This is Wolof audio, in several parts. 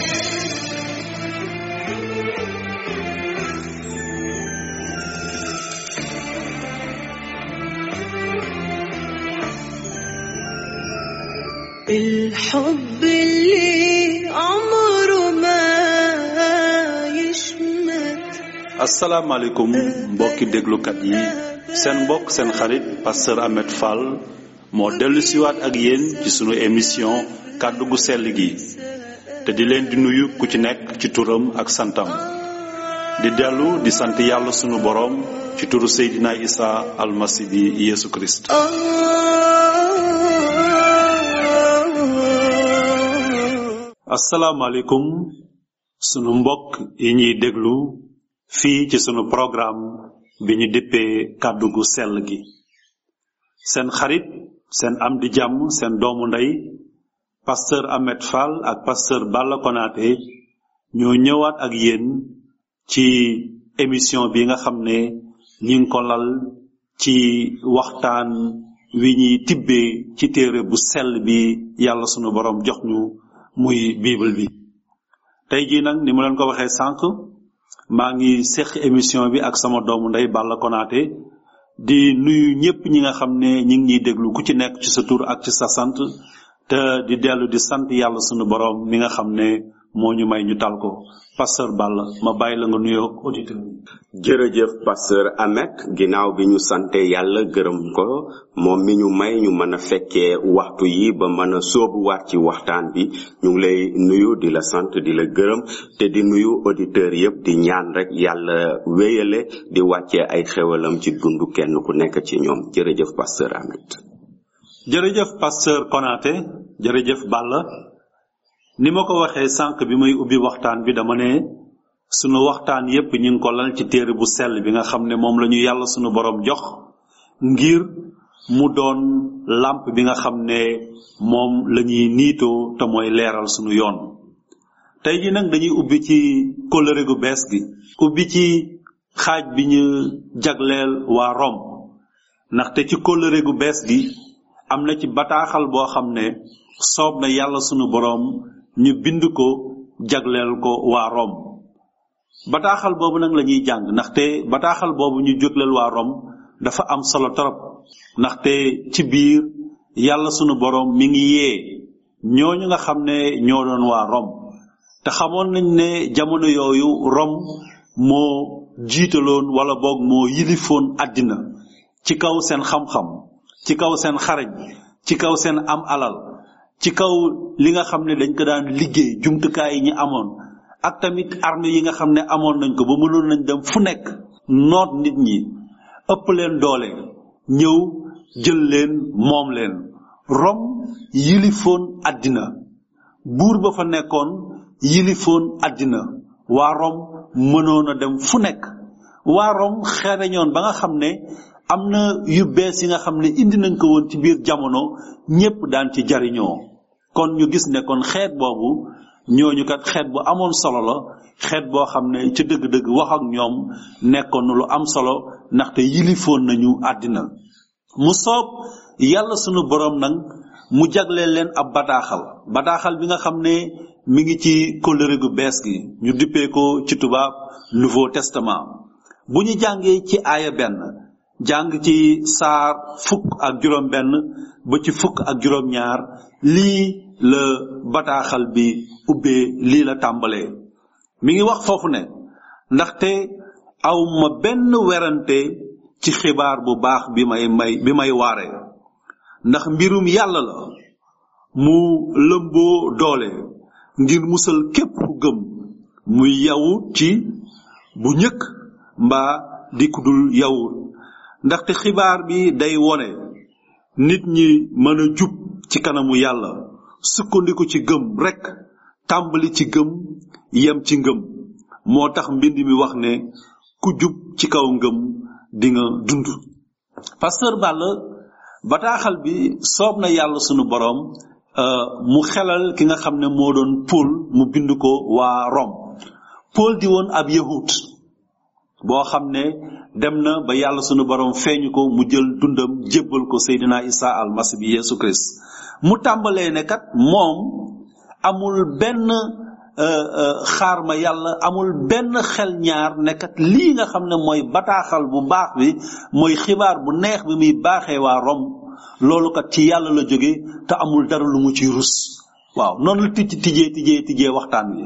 الحب اللي عمره ما يشمت. asalaamaaleykum mbokki déglukat yi seen mbokk seen xarit pasteur Ahmed Fall moo dellu siwaat ak yéen ci sunu émission kàddu gu sell gi te di leen di nuyu ku ci nekk ci turam ak santam di dellu di sant yàlla sunu boroom ci turu Seydina Isa almasi bi Yesu Christ. asalaamaaleykum sunu mbokk yi ñuy déglu fii ci sunu programme bi ñu dippee kàddu gu sell gi seen xarit seen am di jàmm seen doomu ndey pasteur Ahmed Fall ak pasteur Balla Konaté ñoo ñëwaat ak yéen ci émission bi nga xam ne ñi ngi ko lal ci waxtaan wi ñuy tibbee ci téere bu sell bi yàlla sunu boroom jox ñu muy bible bi tey jii nag ni mu leen ko waxee sànq maa ngi seq émission bi ak sama doomu ndey Balla Konaté di nuyu ñépp ñi nga xam ne ñi ngi ñuy déglu ku ci nekk ci sa tur ak ci sa sant te di dellu di sant yàlla sunu boroom mi nga xam ne moo ñu may ñu tal ko pasteur Balla ma bàyyi la nga nuyoo auditeur yi. jërëjëf pasteur Ahmed ginnaaw bi ñu sante yàlla gërëm ko moom mi ñu may ñu mën a fekkee waxtu yi ba mën a sóobuwaat ci waxtaan bi ñu ngi lay nuyu di la sant di la gërëm te di nuyu auditeurs yépp di ñaan rek yàlla wéyale di wàccee ay xewalam ci dundu kenn ku nekk ci ñoom jërëjëf pasteur Ahmed. jërëjëf pasteur Konaté jërëjëf Balla ni ma ko waxee sànq bi may ubbi waxtaan bi dama ne sunu waxtaan yépp ñu ngi ko lal ci téere bu sell bi nga xam ne moom la ñu yàlla sunu boroom jox ngir mu doon làmp bi nga xam ne moom la ñuy niitoo te mooy leeral sunu yoon tey ji nag dañuy ubbi ci kóllëre gu bees gi ubbi ci xaaj bi ñu jagleel waa Rome ndaxte ci kóllëre gu bees gi am na ci bataaxal boo xam ne soob na yàlla sunu boroom ñu bind ko jagleel ko waa Rome bataaxal boobu nag la ñuy jàng ndaxte bataaxal boobu ñu jagleel waa Rome dafa am solo torop ndaxte ci biir yàlla sunu boroom mi ngi yee ñooñu nga xam ne ñoo doon waa Rome te xamoon nañ ne jamono yooyu Rome moo jiitaloon wala boog moo yilifoon àddina ci kaw seen xam-xam ci kaw seen xarañ ci kaw seen am alal ci kaw li nga xam ne dañ ko daan liggéey jumtukaay yi ñu amoon ak tamit armée yi nga xam ne amoon nañ ko ba mënoon nañ dem fu nekk noot nit ñi ëpp leen doole ñëw jël leen moom leen Rome yilifoon àddina buur ba fa nekkoon yilifoon àddina waa Rome mënoon a dem fu nekk waa Rome xereñoon ba nga xam ne am na yu bees yi nga xam ne indi nañ ko woon ci biir jamono ñépp daan ci jariñoo kon ñu gis ne kon xeet boobu ñooñu kat xeet bu amoon solo la xeet boo xam ne ci dëgg-dëgg wax ak ñoom nekkoon lu am solo ndaxte yilifoon nañu àddina mu soob yàlla sunu boroom nag mu jagleel leen ab bataaxal bi nga xam ne mi ngi ci kóllëre gu bees gi ñu dippee ko ci tubaab Nouveau Testament bu ñu jàngee ci aaya 1 jàng ci saar 1 ba ci 2 lii la bataaxal bi ubbee lii la tàmbalee mi ngi wax foofu ne ndaxte aw ma benn werante ci xibaar bu baax bi may waare ndax mbirum yàlla la mu lëmboo doole ngir musal képp ku gëm muy yawut ci bu njëkk mbaa di ku dul yawut ndaxte xibaar bi day wone nit ñi mën a jub ci kanamu yàlla sukkandiku ci gëm rekk tàmbali ci gëm yem ci ngëm moo tax mbind mi wax ne ku jub ci kaw ngëm di nga dund pasteur Balla bataaxal bi soob na yàlla sunu boroom mu xelal ki nga xam ne moo doon Paul mu bind ko waa Rome Paul di woon ab yahut boo xam ne dem na ba yàlla sunu boroom feeñu ko mu jël dundam jébbal ko Seydina Isa almasi bi Yesu Christ mu tàmbalee ne kat moom amul benn xaar ma yàlla amul benn xel ñaar nekkat lii nga xam ne mooy bataaxal bu baax bi mooy xibaar bu neex bi muy baaxee waa Rome loolu kat ci yàlla la jóge te amul dara lu mu ci rus waaw noonu la tijjee waxtaan wi.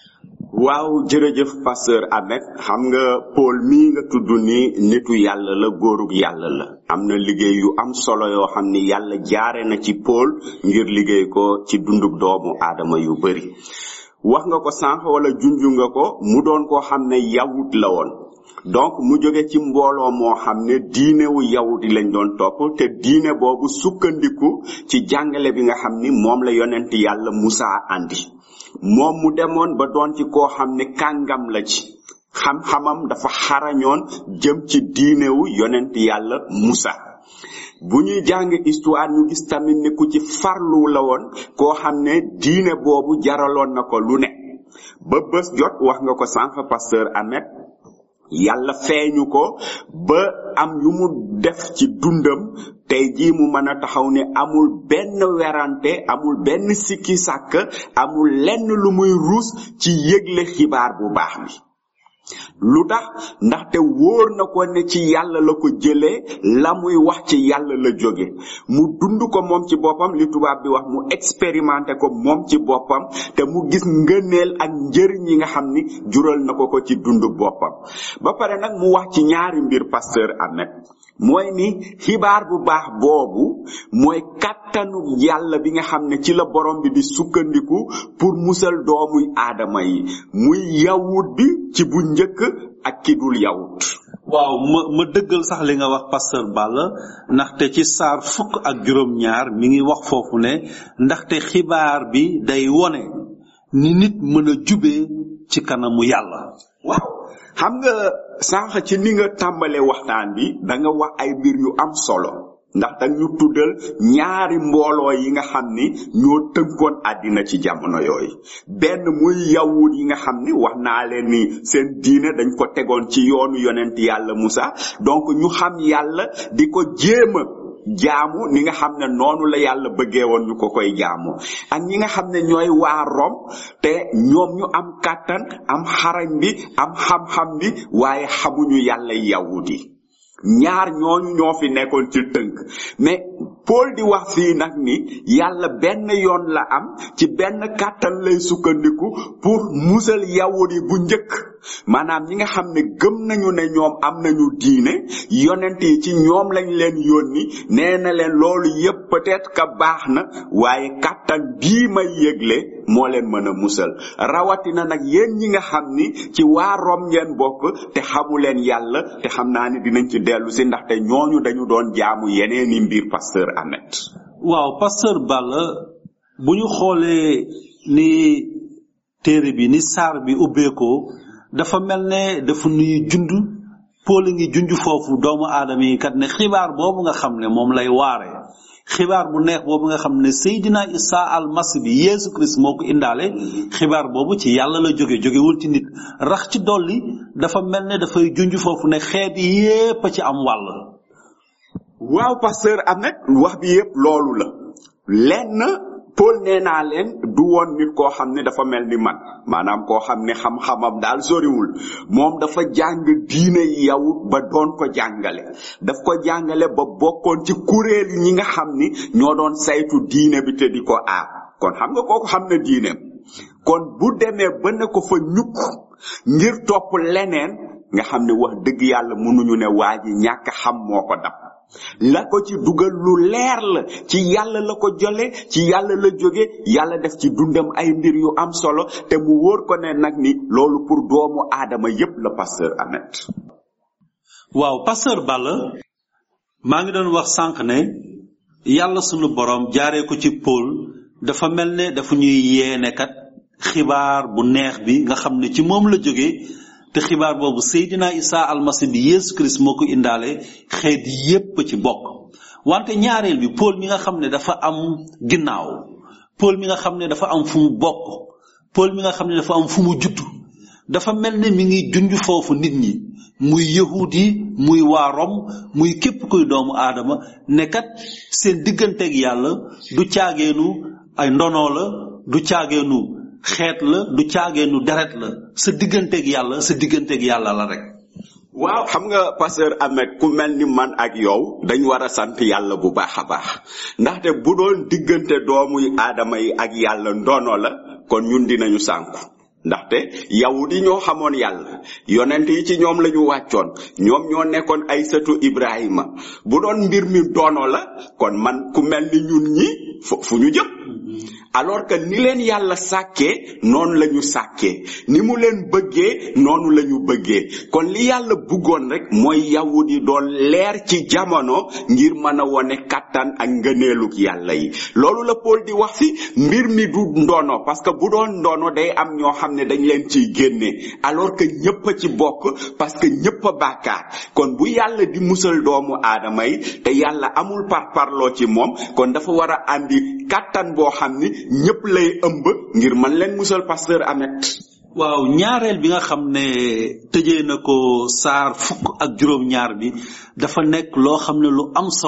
waaw jërëjëf pasteur Ahmed xam nga Paul mii nga tudd ni nitu yàlla la góorug yàlla la am na liggéey yu am solo yoo xam ni yàlla jaare na ci Paul ngir liggéey ko ci dundub doomu aadama yu bari wax nga ko sànq wala junju nga ko mu doon koo xam ne yawut la woon donc mu jóge ci mbooloo moo xam ne diine wu yawut yi lañ doon topp te diine boobu sukkandiku ci jàngale bi nga xam ni moom la yonent yàlla Musa andi moom mu demoon ba doon ci koo xam ne kàngam la ci xam-xamam dafa xarañoon jëm ci diinewu yonent yàlla Musa bu ñuy jàng histoire ñu gis tamit ne ku ci farlu la woon koo xam ne diine boobu jaraloon na ko lu ne ba bés jot wax nga ko sànq pasteur Ahmed yàlla feeñu ko ba am yu mu def ci dundam tey jii mu mën a taxaw ne amul benn werante amul benn sikki sàkk amul lenn lu muy ruus ci yëgle xibaar bu baax bi lu tax ndaxte wóor na ko ne ci yàlla la ko jëlee la muy wax ci yàlla la jóge mu dund ko moom ci boppam li tubaab bi wax mu expérimenté ko moom ci boppam te mu gis ngëneel ak njëriñ yi nga xam ni jural na ko ci dund boppam ba pare nag mu wax ci ñaari mbir pasteur Ahmed mooy ni xibaar bu baax boobu mooy kàttanu yàlla bi nga xam ne ci la borom bi di sukkandiku pour musal doomu aadama yi muy yawut bi ci bu njëkk ak ki dul yawut waaw ma dëggal sax li nga wax pasteur Balla ndaxte ci saar 12 mi ngi wax foofu ne ndaxte xibaar bi day wone ni nit mën a jubee ci kanamu yàlla waaw xam nga sànq ci ni nga tàmbalee waxtaan bi da nga wax ay mbir yu am solo ndax dag ñu tuddal ñaari mbooloo yi nga xam ni ñoo tënkoon àddina ci jamono yooyu benn muy yawut yi nga xam ni wax naa leen ni seen diine dañ ko tegoon ci yoonu yonent yàlla Musa donc ñu xam yàlla di ko jéema jaamu ni nga xam ne noonu la yàlla bëggee woon ñu ko koy jaamu ak ñi nga xam ne ñooy waa Rome te ñoom ñu am kàttan am xarañ bi am xam-xam bi waaye xamuñu yàlla yawut yi ñaar ñooñu ñoo fi nekkoon ci tënk mais Paul di wax fii nag ni yàlla benn yoon la am ci benn kàttan lay sukkandiku pour musal yawut yi bu njëkk maanaam ñi nga xam ne gëm nañu ne ñoom am nañu diine yonent yi ci ñoom lañ leen yónni nee na leen loolu yépp peut-être que baax na waaye kàttan bii may yëgle moo leen mën a musal rawatina nag yéen ñi nga xam ni ci waa Rome ngeen bokk te xamu leen yàlla te xam naa ni dinañ ci dellu si ndaxte ñooñu dañu doon jaamu yeneeni mbir pasteur Ahmed. waaw pasteur Balla bu ñu xoolee ni téere bi ni saar bi ubbeekoo dafa mel ne dafa nuy jund Paul ngi junj foofu doomu aadama yi kat ne xibaar boobu nga xam ne moom lay waare xibaar bu neex boobu nga xam ne Seydina Isa almasi bi Yeesu Christ moo ko indaale xibaar boobu ci yàlla la jógewul ci nit rax ci dolli dafa mel ne dafay junj foofu ne xeet yépp ci am wàll. waaw pasteur Ahmed wax bi yépp loolu la lenn Paul nee naa leen du woon nit koo xam ne dafa mel ni man maanaam koo xam ne xam-xamam daal soriwul moom dafa jàng diine yawut ba doon ko jàngale daf ko jàngale ba bokkoon ci kuréel ñi nga xam ni ñoo doon saytu diine bi te di ko aar kon xam nga kooku xam na diineem kon bu demee ba ne ko fa ñukk ngir topp leneen nga xam ne wax dëgg yàlla mënuñu ne waa ji ñàkk xam moo ko dab la ko ci dugal lu leer la ci yàlla la ko jole ci yàlla la jóge yàlla def ci dundam ay mbir yu am solo te mu wóor ko ne nag ni loolu pour doomu aadama yépp la pasteur Ahmed. waaw pasteur Balla maa ngi doon wax sànq ne yàlla sunu borom jaaree ko ci Paul dafa mel ne dafa ñuy yeene kat xibaar bu neex bi nga xam ne ci moom la jóge te xibaar boobu Seydina Isa almasi bi Yeesu Christ moo ko indaale xeet yépp ci bokk wante ñaareel bi Paul mi nga xam ne dafa am ginnaaw Paul mi nga xam ne dafa am fu mu bokk Paul mi nga xam ne dafa am fu mu juddu dafa mel ne mi ngi junj foofu nit ñi muy yahud yi muy waa Rome muy képp kuy doomu aadama ne kat seen digganteeg yàlla du caageenu ay ndono la du caageenu xeet la du caageenu deret la sa digganteeg yàlla la rek. waaw xam nga pasteur Ahmed ku mel ni man ak yow dañ war a sant yàlla bu baax a baax ndaxte bu doon diggante doomu aadama yi ak yàlla ndono la kon ñun dinañu sànku ndaxte yawut yi ñoo xamoon yàlla yonent yi ci ñoom la ñu wàccoon ñoom ñoo nekkoon ay sëtu Ibrahima bu doon mbir mi doono la kon man ku mel ni ñun ñi fu ñu jëm alors que ni leen yàlla sàkkee noonu la ñu sàkkee ni mu leen bëggee noonu la ñu bëggee kon li yàlla bëggoon rek mooy yawut yi doon leer ci jamono ngir mën a wone kattan ak ngëneeluk yàlla yi loolu la Paul di wax fi mbir mi du ndono parce que bu doon ndono day am ñoo xam ne dañ leen ciy génne alors que ñëpp a ci bokk parce que ñëpp a bàkkaar kon bu yàlla di musal doomu aadama yi te yàlla amul parparloo ci moom kon dafa war a andi kattan boo xam ni ñëpp lay ëmb ngir man leen musal pasteur Ahmed. waaw ñaareel bi nga xam ne tëjee na ko saar fukk ak juróom-ñaar bi dafa nekk loo xam ne lu am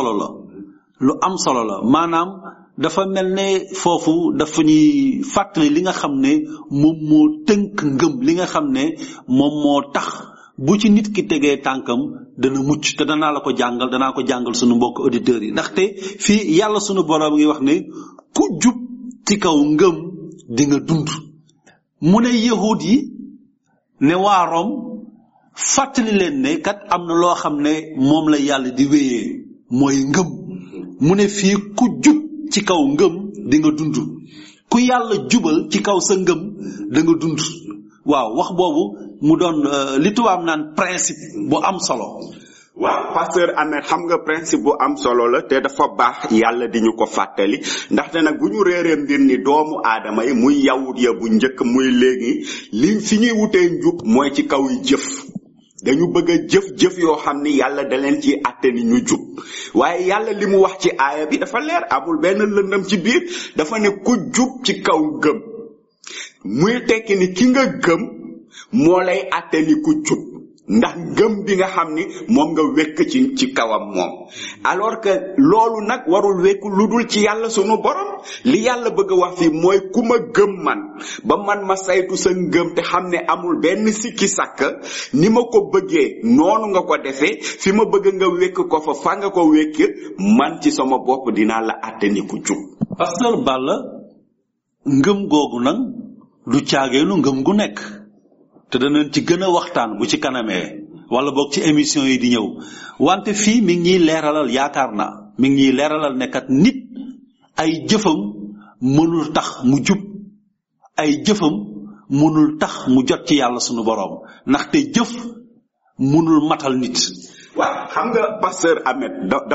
solo la maanaam dafa mel ne foofu dafa ñuy fàttali li nga xam ne moom moo tënk ngëm li nga xam ne moom moo tax bu ci nit ki tegee tànkam dana mucc te danaa ko jàngal sunu mbokk auditeurs yi ndaxte fii yàlla sunu borom ngi wax ne ku jub ci kaw ngëm di nga dund mu ne yahud yi ne waa Rom fàttali leen ne kat am na loo xam ne moom la yàlla di wéyee mooy ngëm mu ne fii ku jub ci kaw ngëm di nga dund ku yàlla jubal ci kaw sa ngëm da nga dund waaw wax boobu mu doon li tubaab naan principe bu am solo. waaw pasteur Ahmed xam nga principe bu am solo la te dafa baax yàlla di ñu ko fàttali ndaxte nag bu ñu réeree mbir ni doomu aadama yi muy yawut ya bu njëkk muy léegi li fi ñuy wutee njub mooy ci kaw yi jëf dañu bëgg a jëf yoo xam ni yàlla da leen ci àtte ni ñu jub waaye yàlla li mu wax ci aaya bi dafa leer amul benn lëndëm ci biir dafa ne ku jub ci kaw gëm muy tekki ni ki nga gëm moo lay àtte ni ku jub ndax ngëm bi nga xam ni moom nga wekk ci kawam moom alors que loolu nag warul wekku lu dul ci yàlla sunu borom li yàlla bëgg a wax fii mooy ku ma gëm man ba man ma saytu sa ngëm te xam ne amul benn sikki sàkk ni ma ko bëggee noonu nga ko defee fi ma bëgg nga wekk ko fa nga ko wekk man ci sama bopp dinaa la àtte ni ku jub. Pasteur Balla ngëm googu nag du caageenu ngëm gu nekk te danañ ci gën a waxtaan bu ci kanamee wala boog ci émission yi di ñëw wante fii mi ngi ñuy leeralal yaakaar naa mi ngi ñuy leeralal ne kat nit ay jëfam mënul tax mu jub ay jëfam mënul tax mu jot ci yàlla sunu boroom ndaxte jëf mënul matal nit. waaw xam nga pasteur Ahmed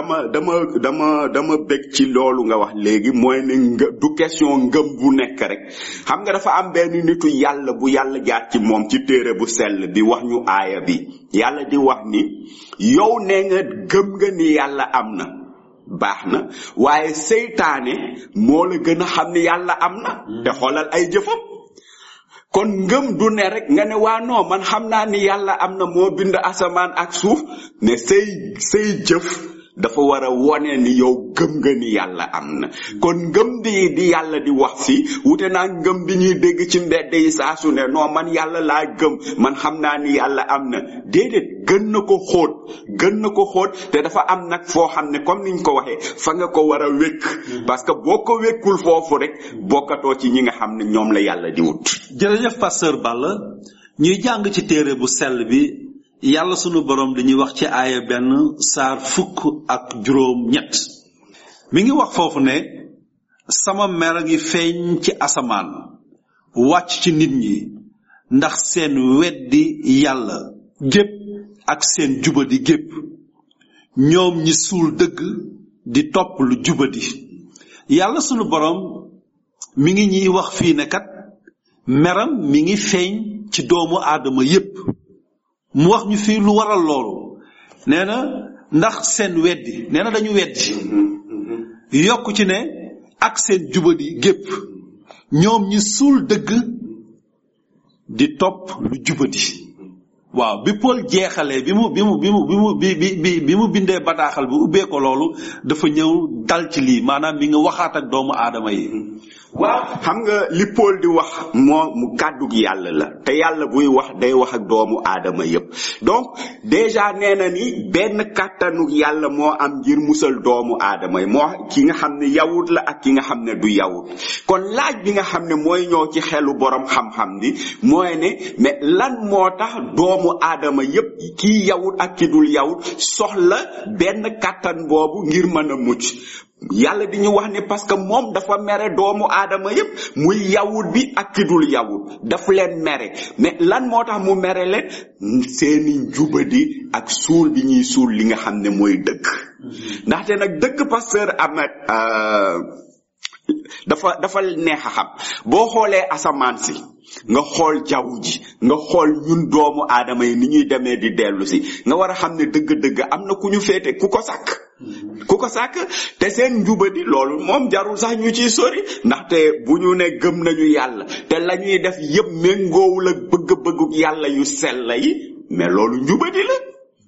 dama bég ci loolu nga wax léegi mooy ne du question ngëm bu nekk rek xam nga dafa am benn nitu yàlla bu yàlla jaar ci moom ci téere bu sell bi wax ñu aaya bi yàlla di wax ni yow nee nga gëm nga ni yàlla am na baax na waaye seytaane moo la gën a xam ni yàlla am na te xoolal ay jëfam kon ngëm du ne rek nga ne waa non man xam naa ni yàlla am na moo bind asamaan ak suuf ne say jëf dafa war a wone ni yow gëm nga ni yàlla am na kon ngëm di yàlla di wax fii wute naa ngëm bi ñuy dégg ci mbedd yi saa su ne non man yàlla laa gëm man xam naa ni yàlla am na déedéet gën na ko xóot te dafa am nag foo xam ne comme niñ ko waxee fa nga ko war a wékk parce que boo ko wékkul foofu rek bokkatoo ci ñi nga xam ne ñoom la yàlla di wut. jërëjëf pasteur Balla ñuy jàng ci téere bu sell bi yàlla sunu borom dañuy wax ci aaya benn saar fukk ak juróom ñett mi ngi wax foofu ne sama mer a ngi feeñ ci asamaan wàcc ci nit ñi ndax seen weddi yàlla gépp ak seen jubadi gépp ñoom ñi suul dëgg di topp lu jubadi yàlla sunu borom mi ngi ñuy wax fii ne kat meram mi ngi feeñ ci doomu aadama yépp mu wax ñu fii lu waral loolu nee na ndax seen weddi nee na dañu weddi yokku ci ne ak seen jubadi gépp ñoom ñi suul dëgg di topp lu jubadi waaw bi Paul jeexalee bi mu bindee bataaxal bi ubbee ko loolu dafa ñëw dal ci lii maanaam mi nga waxaat ak doomu aadama yi. waaw xam nga li Paul di wax moo mu kàddug yàlla la te yàlla buy wax day wax ak doomu aadama yépp donc déjà nee na ni benn kàttanug yàlla moo am ngir musal doomu aadama yi moo ki nga xam ne yawut la ak ki nga xam ne du yawut kon laaj bi nga xam ne mooy ñëw ci xelu borom xam-xam bi mooy ne mais lan moo tax doomu aadama yépp kii yawut ak ki dul yawut soxla benn kàttan boobu ngir mën a mucc yàlla di ñu wax ne parce que moom dafa mere doomu aadama yépp muy yawut bi ak ki dul yawut daf leen mere mais lan moo tax mu mere leen seeni njubadi ak suul bi ñuy suul li nga xam ne mooy dëgg ndaxte nag dëgg pasteur Ahmed dafa neex a xam boo xoolee asamaan si nga xool jaww ji nga xool ñun doomu aadama yi ni ñuy demee di dellu si nga war a xam ne dëgg-dëgg am na ku ñu féete ku ko sàkk te seen njubadi loolu moom jarul sax ñu ciy sori ndaxte bu ñu ne gëm nañu yàlla te la ñuy def yépp méngoowul ak bëgg-bëgguk yàlla yu sell yi mais loolu njubadi la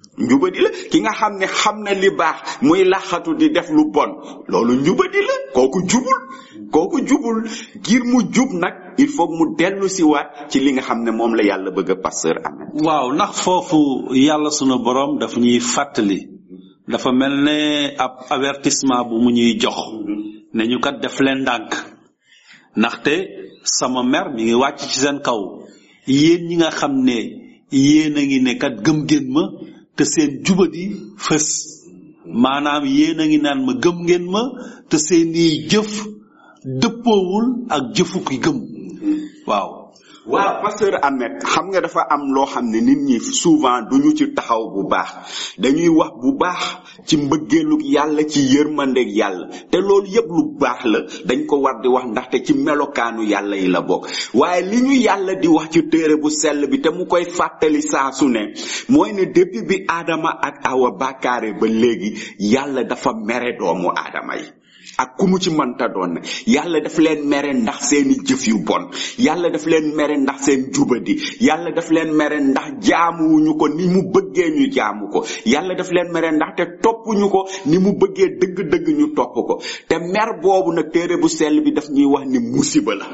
ki nga xam ne xam na li baax muy laxatu di def lu bon loolu njubadi la kooku jubul ngir mu jub nag il faut mu dellu si waat ci li nga xam ne moom la yàlla bëgg a pasteur Ahmed. waaw ndax foofu yàlla sunu borom daf ñuy fàttali dafa mel ne ab avertissement bu mu ñuy jox ne ñu kat def leen ndànk ndaxte sama mer mi ngi wàcc ci seen kaw yéen ñi nga xam ne yéen a ngi ne kat gëm ngeen ma te seen jubadi fës maanaam yéen a ngi naan ma gëm ngeen ma te seeni jëf dëppoowul ak jëfu ki gëm waaw pasteur Ahmed xam nga dafa am loo xam ne nit ñi souvent duñu ci taxaw bu baax dañuy wax bu baax ci mbëggeelug yàlla ci yërmandeg yàlla te loolu yépp lu baax la dañ ko war di wax ndaxte ci melokaanu yàlla yi la bokk waaye li ñu yàlla di wax ci téere bu sell bi te mu koy fàttali saa su ne mooy ne depuis bi Aadama ak Awa bàkkaare ba léegi yàlla dafa mere doomu aadama yi ak ku mu ci mënta doon yàlla daf leen mere ndax seeni jëf yu bon yàlla daf leen mere ndax seen jubadi yàlla daf leen mere ndax jaamuwuñu ko ni mu bëggee ñu jaamu ko yàlla daf leen mere ndax te toppuñu ko ni mu bëggee dëgg-dëgg ñu topp ko te mer boobu nag téere bu sell bi daf ñuy wax ni musiba la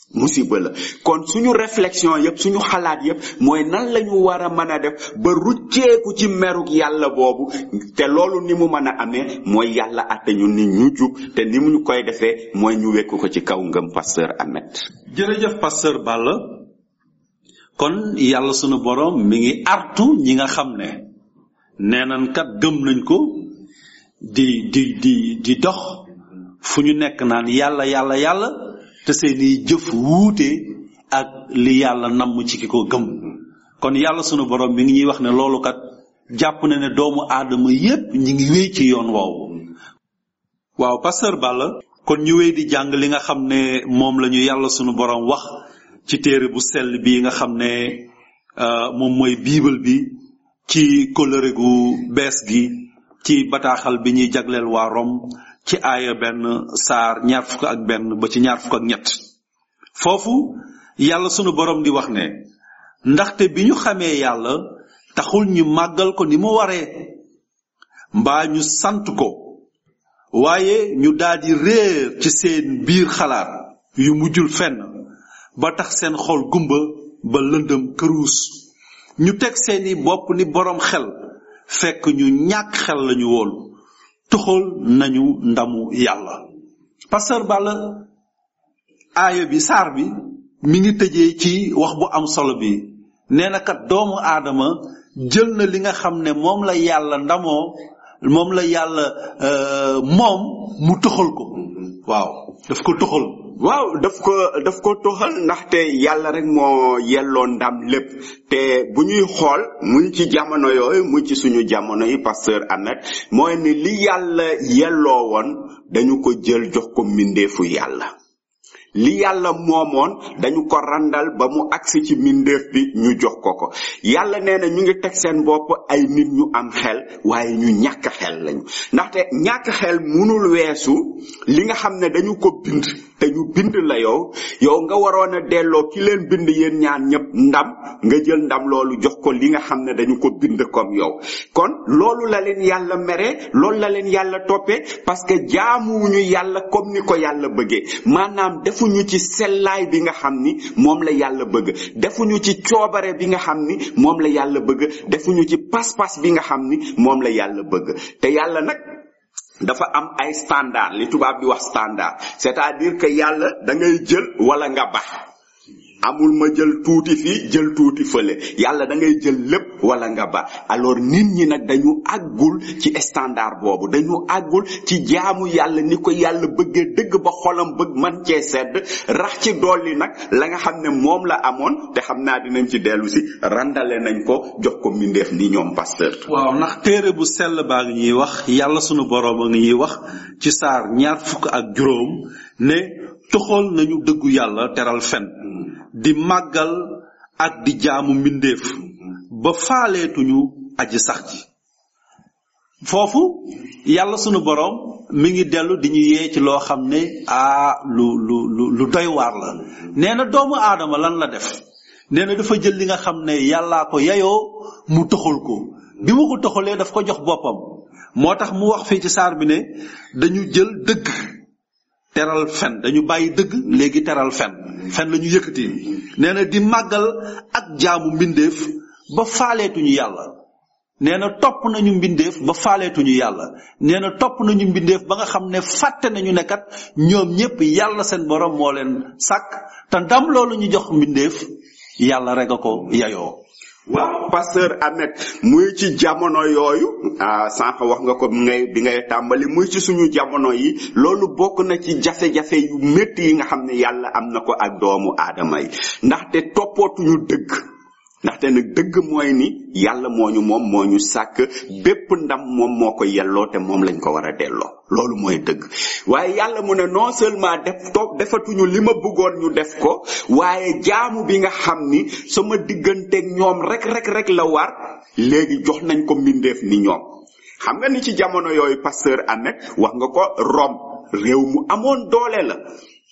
kon suñu réflexion yépp suñu xalaat yépp mooy nan lañu war a mën a def ba rucceeku ci meruk yàlla boobu te loolu ni mu mën a amee mooy yàlla atte ñu ni ñu jub te ni mu ñu koy defee mooy ñu wekku ko ci kaw ngëm pasteur Ahmed. jërëjëf pasteur Balla kon yàlla sunu borom mi ngi artu ñi nga xam ne nee nañ kat gëm nañ ko di dox fu ñu nekk naan yàlla te seeni jëf wuute ak li yàlla namm ci ki ko gëm kon yàlla sunu borom mi ngi ñuy wax ne loolu kat jàpp na ne doomu aadama yépp ñi ngi wéy ci yoon woowu waaw pasteur Balla kon ñu wéy di jàng li nga xam ne moom la ñu yàlla sunu borom wax ci téere bu sell bi nga xam ne moom mooy bible bi ci kóllëre gu bees gi ci bataaxal bi ñuy jagleel waa Rom ci aaya benn saar 21 ba ci 23 foofu yàlla sunu borom di wax ne ndaxte bi ñu xamee yàlla taxul ñu màggal ko ni mu waree mbaa ñu sant ko waaye ñu daldi réer ci seen biir xalaat yu mujjul fenn ba tax seen xol gumba ba lëndëm këruus ñu teg seeni bopp ni borom xel fekk ñu ñàkk xel lañu woon toxal nañu ndamu yàlla pasteur Balla aaya bi saar bi mi ngi tëjee ci wax bu am solo bi nee na kat doomu aadama jël na li nga xam ne moom la yàlla ndamoo moom la yàlla moom mu toxal ko waaw daf ko toxal daf ko toxal ndaxte yàlla rek moo yelloo ndam lépp te bu ñuy xool muy ci jamono yooyu muy ci suñu jamono yi pasteur Ahmed mooy ni li yàlla yelloo woon dañu ko jël jox ko mbindeefu yàlla li yàlla moomoon dañu ko randal ba mu agsi ci mbindeef bi ñu jox ko yàlla nee na ñu ngi teg seen bopp ay nit ñu am xel waaye ñu ñàkk xel lañu ndaxte ñàkk xel munul weesu li nga xam ne dañu ko bind te ñu bind la yow nga waroon a delloo ki leen bind yéen ñaan ñëpp ndam nga jël ndam loolu jox ko li nga xam ne dañu ko bind comme yow kon loolu la leen yàlla mere loolu la leen yàlla toppee parce que jaamuwuñu yàlla comme ni ko yàlla bëggee maanaam defuñu ci sellaay bi nga xam ni moom la yàlla bëgg defuñu ci coobare bi nga xam ni moom la yàlla bëgg defuñu ci pas-pas bi nga xam ni moom la yàlla bëgg te yàlla nag dafa am ay standard li tubaab di wax standard c'est-à-dire que yàlla da ngay jël wala nga bax amul ma jël tuuti fii jël tuuti fële yàlla da ngay jël lépp wala nga ba alors nit ñi nag dañu àggul ci standard boobu dañu àggul ci jaamu yàlla ni ko yàlla bëggee dëgg ba xolam bëgg man cee sedd rax ci dolli nag la nga xam ne moom la amoon te xam naa dinañ ci dellu si randale nañ ko jox ko mbindeef ni ñoom pasteur. waaw ndax téere bu sell baa ngi ñuy wax yàlla sunu boroom a ngi ñuy wax ci saar 20 ne toxal nañu dëggu yàlla teral fen di màggal ak di jaamu mbindeef ba faaleetuñu aji sax ji foofu yàlla sunu boroom mi ngi dellu di ñu yee ci loo xam ne lu doy waar la nee na doomu aadama lan la def nee na dafa jël li nga xam ne yàllaa ko yayoo mu toxal ko bi mu ko toxalee daf ko jox boppam moo tax mu wax fii ci saar bi ne dañu jël dëgg teral fen dañu bàyyi dëgg léegi teral fen la ñu yëkkati nee na di màggal ak jaamu mbindeef ba faaleetuñu yàlla nee na topp nañu mbindeef ba faaleetuñu yàlla nee na topp nañu mbindeef ba nga xam ne fàtte nañu ne kat ñoom ñépp yàlla seen borom moo leen sàkk te ndam loolu ñu jox mbindeef yàlla rek a ko yayoo. waaw pasteur Ahmed muy ci jamono yooyu sànq wax nga ko bi ngay tàmbali muy ci suñu jamono yi loolu bokk na ci jafe-jafe yu métti yi nga xam ne yàlla am na ko ak doomu aadama yi ndaxte toppootuñu dëgg ndaxte nag dëgg mooy ni yàlla moo ñu sàkk bépp ndam moom moo ko yelloo te moom lañ ko war a delloo loolu mooy dëgg waaye yàlla mu ne non seulement defatuñu li ma bëggoon ñu def ko waaye jaamu bi nga xam ni sama digganteeg ñoom rek la war léegi jox nañ ko mbindeef ni ñoom xam nga ni ci jamono yooyu pasteur Ahmed wax nga ko Rome réew mu amoon doole la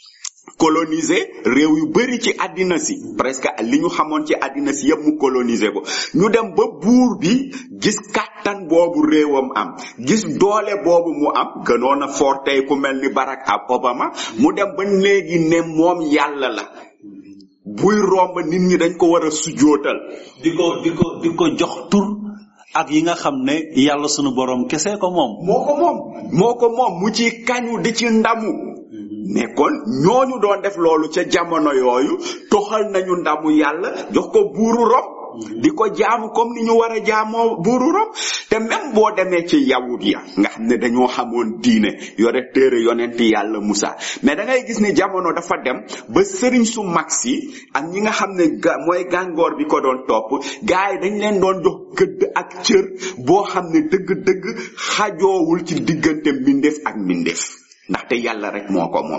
coloniser réew yu bari ci àddina si presque li ñu xamoon ci àddina si yépp mu coloniser ko ñu dem ba buur bi gis kàttan boobu réewam am gis doole boobu mu am gënoon a fort tey ku mel ni Barack Obama mu dem ba léegi ne moom yàlla la buy romb nit ñi dañ ko war a sujootal di ko jox tur ak yi nga xam ne yàlla sunu borom kese ko moom moo ko moom mu ci kañu di ci ndamu mais kon ñooñu doon def loolu ca jamono yooyu toxal nañu ndamu yàlla jox ko buuru Rom di ko jaamu comme ni ñu war a jaamoo buuru Rom te même boo demee ci yawut ya nga xam ne dañoo xamoon diine yore téere yonenti yàlla Musa mais da ngay gis ni jamono dafa dem ba sëriñ su mag si ak ñi nga xam ne mooy gàngoor bi ko doon topp gars yi dañ leen doon jox gëdd ak cër boo xam ne dëgg-dëgg xajoowul ci diggante mbindeef ak mbindeef ndaxte yàlla rek moo ko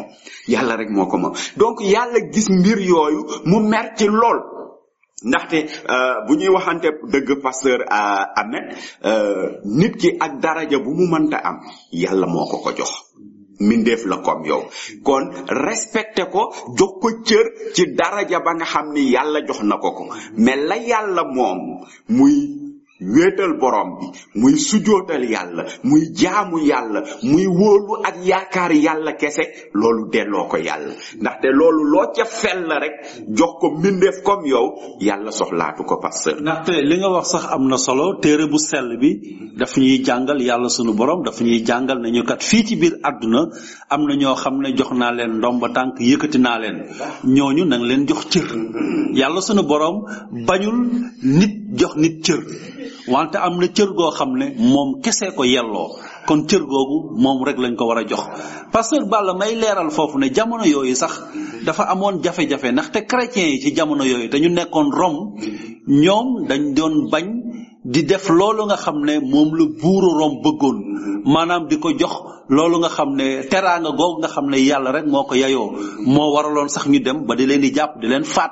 moom donc yàlla gis mbir yooyu mu mer ci lool ndaxte bu ñuy waxante dëgg pasteur Ahmed nit ki ak daraja bu mu mënta am yàlla moo ko jox mindeef la comme yow kon respecté ko jox ko cër ci daraja ba nga xam ni yàlla jox na ko mais la yàlla moom muy wéetal borom bi muy sujootal yàlla muy jaamu yàlla muy wóolu ak yaakaar yàlla kese loolu delloo ko yàlla ndaxte loolu loo ca fel la rek jox ko mbindeef comme yow yàlla soxlaatu ko pasteur. ndaxte li nga wax sax am na solo téere bu sell bi daf ñuy jàngal yàlla sunu borom daf ñuy jàngal nañu kat fii ci biir àdduna am na ñoo xam ne jox naa leen ndomba tànk yëkkati naa leen ñooñu nang leen jox cër yàlla sunu borom bañul nit jox nit cër wante am na cër goo xam ne moom kese ko yelloo kon cër googu moom rek lañ ko war a jox pasteur Balla may leeral foofu ne jamono yooyu sax dafa amoon jafe-jafe ndaxte chrétiens yi ci jamono yooyu dañu nekkoon Rome ñoom dañ doon bañ di def loolu nga xam ne moom la buuru Rome bëggoon maanaam di ko jox loolu nga xam ne teraanga googu nga xam ne yàlla rek moo ko yayoo moo waraloon sax ñu dem ba di leen di jàpp di leen faat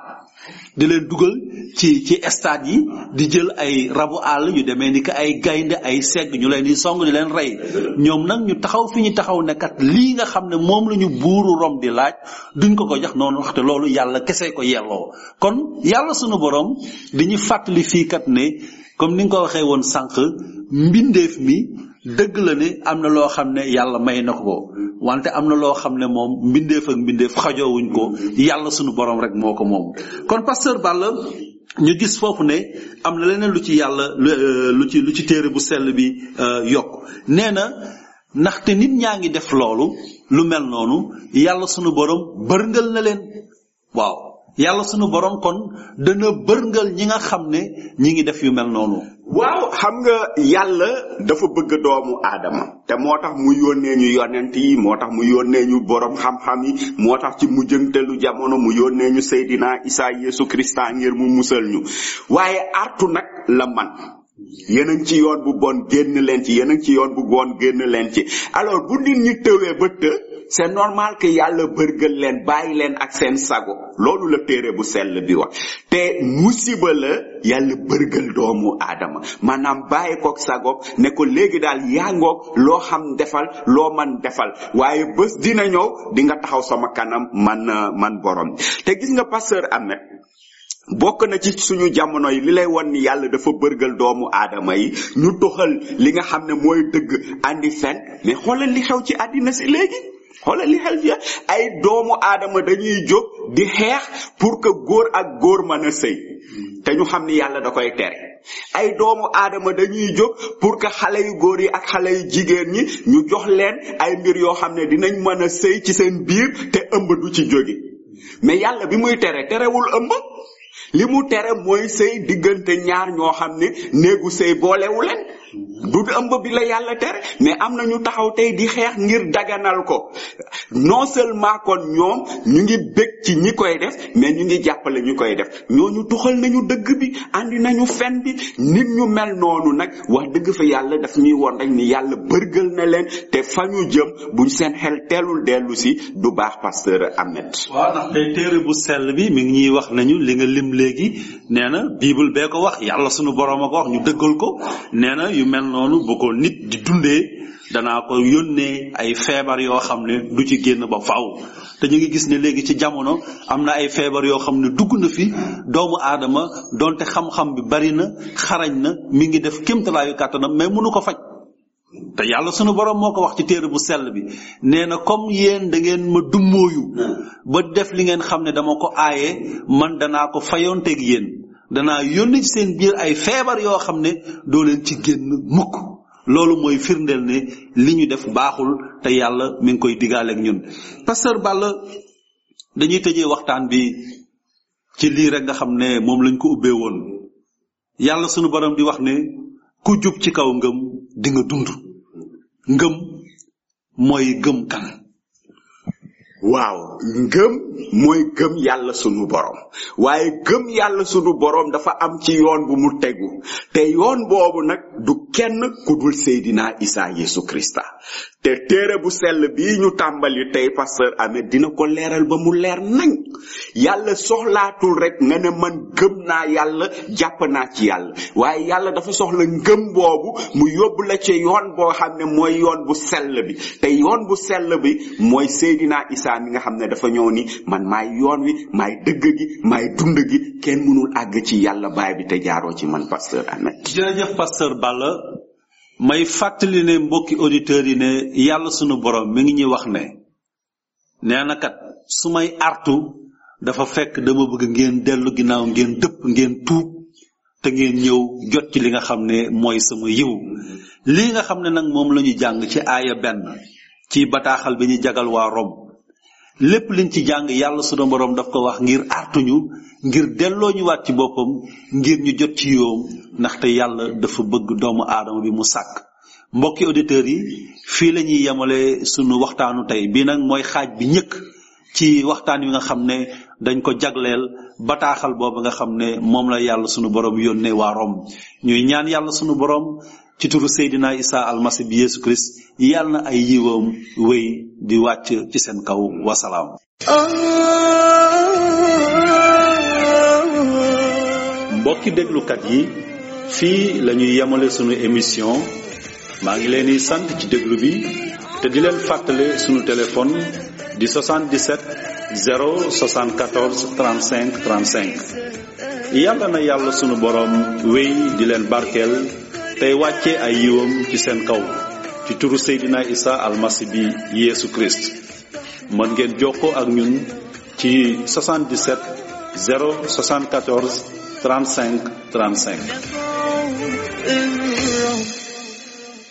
di leen dugal ci stade yi di jël ay rabu àll yu demee ni que ay gaynde ay segg ñu leen di song di leen rey ñoom nag ñu taxaw fi ñu taxaw ne kat lii nga xam ne moom la ñu buuru Rom di laaj duñ ko jox noonu waxte loolu yàlla kese ko yelloo kon yàlla sunu borom dañuy fàttali fii kat ne comme ni nga ko waxee woon sànq mbindeef mi dëgg la ne am na loo xam ne yàlla may na ko wante am na loo xam ne moom mbindeef ak mbindeef xajoowuñ ko yàlla sunu borom rek moo ko moom kon pasteur Balla ñu gis foofu ne am na leneen lu ci yàlla lu ci téere bu sell bi yokk nee na ndaxte nit ñaa ngi def loolu lu mel noonu yàlla sunu borom bërngal na leen waaw yàlla sunu borom kon dana bërngal ñi nga xam ne ñi ngi def yu mel noonu. waaw xam nga yàlla dafa bëgg doomu aadama te moo tax mu yónnee ñu yonent yi moo tax mu yónnee ñu borom xam-xam yi moo tax ci mujjantelu jamono mu yónnee ñu Seydina Isa Yesu Krista ngir mu musal ñu waaye artu nag la man yéen a ngi ci yoon bu bon génn leen ci yéen a ngi ci yoon bu bon génn leen ci alors bu nit ñi tëwee ba c'est normal que yàlla bërgal leen bàyyi leen ak seen sago loolu la téere bu sell bi wax te musiba la yàlla bërgal doomu aadama maanaam bàyyi kook sago ne ko léegi daal yaa ngoog loo xam defal loo man defal waaye bés dina ñëw di nga taxaw sama kanam man borom te gis nga pasteur Ahmed bokk na ci suñu jamono yi li lay won ni yàlla dafa bërgal doomu aadama yi ñu toxal li nga xam ne mooy dëgg andi fen mais xoolal li xew ci àddina si léegi xoolal li xel fi ay doomu aadama dañuy jóg di xeex pour que góor ak góor mën a sëy te ñu xam ni yàlla da koy tere ay doomu aadama dañuy jóg pour que xale yu góor yi ak xale yu jigéen ñi ñu jox leen ay mbir yoo xam ne dinañ mën a sëy ci seen biir te ëmb du ci jóge mais yàlla bi muy terewul ëmb li mu tere mooy sëy diggante ñaar ñoo xam ne néegu sëy boolewu leen du ëmb bi la yàlla tere mais am na ñu taxaw tey di xeex ngir daganal ko non seulement kon ñoom ñu ngi bég ci ñi koy def mais ñu ngi jàppale ñu koy def ñooñu tuxal nañu dëgg bi andi nañu fen bi nit ñu mel noonu nag wax dëgg fa yàlla daf ñuy won rek ni yàlla bërgal na leen te fa ñu jëm buñ seen xel teelul dellu si du baax pasteur Ahmed. waaw ndax tey téere bu sell bi mi ngi ñuy wax nañu li nga lim léegi nee na bible bee ko wax yàlla sunu borom a ko wax ñu dëggal ko nee na yu mel noonu bu ko nit di dundee danaa ko yónnee ay feebar yoo xam ne du ci génn ba faaw te ñu ngi gis ne léegi ci jamono am na ay feebar yoo xam ne dugg na fi doomu aadama donte xam-xam bi bari na xarañ na mi ngi def kéemtalaayu kàttanam mais mënu ko faj te yàlla sunu borom moo ko wax ci téere bu sell bi nee na comme yéen da ngeen ma dummóoyu ba def li ngeen xam ne dama ko aaye man danaa ko fayonteeg yéen danaa yónni ci seen biir ay feebar yoo xam ne doo leen ci génn mukk loolu mooy firndeel ne li ñu def baaxul te yàlla mi ngi koy digaaleeg ñun pasteur Balla dañuy tëjee waxtaan bi ci lii rek nga xam ne moom lañ ko ubbee woon yàlla sunu borom di wax ne ku jub ci kaw ngëm di nga dund ngëm mooy gëm kan waaw ngëm mooy gëm yàlla sunu borom waaye gëm yàlla sunu borom dafa am ci yoon bu mu tegu te yoon boobu nag du kenn ku dul Seydina Isa Yesu Krista te téere bu sell bii ñu tàmbali tey pasteur Ahmed dina ko leeral ba mu leer nañ yàlla soxlaatul rek nga ne man gëm naa yàlla jàpp naa ci yàlla waaye yàlla dafa soxla ngëm boobu mu yóbbu la ci yoon boo xam ne mooy yoon bu sell bi te yoon bu sell bi mooy Seydina Isa mi nga xam ne dafa ñëw ni man maay yoon wi maay dëgg gi maay dund gi kenn mënul àgg ci yàlla baay bi te jaaroo ci man pasteur Ahmed. jërëjëf pasteur Balla may fàttali ne mbokki auditeurs yi ne yàlla sunu borom mi ngi ñuy wax ne nee na kat su may artu dafa fekk dama bëgg ngeen dellu ginnaaw ngeen dëpp ngeen tuub te ngeen ñëw jot ci li nga xam ne mooy sama yiw lii nga xam ne nag moom la ñu jàng ci aaya 1 ci bataaxal bi ñu jagal waa Rom lépp liñ ci jàng yàlla sunu borom daf ko wax ngir artuñu ngir delloo ñu waat ci boppam ngir ñu jot ci yoom ndaxte yàlla dafa bëgg doomu aadama bi mu sàkk mbokki auditeurs yi fii la ñuy yemale sunu waxtaanu tey bii nag mooy xaaj bi njëkk ci waxtaan wi nga xam ne dañ ko jagleel bataaxal boobu nga xam ne moom la yàlla sunu borom yónnee waa Rom ñuy ñaan yàlla sunu borom ci turu Seydina Isa almasi bi Yesu Christ yàlla na ay yiwam wéy di wàcc ci seen kaw wasalaam mbokki déglukat yi fii la ñuy yemale sunu émission maa ngi leen di sant ci déglu bi te di leen fàttale sunu téléphone di 77 074 35 35 yàlla na yàlla sunu boroom wéy di leen barkeel tey wàcce ay yiwam ci seen kaw ci turu Seydina Isa almasi bi Yeesu Christ mën ngeen jokkoo ak ñun ci 77 074 35 35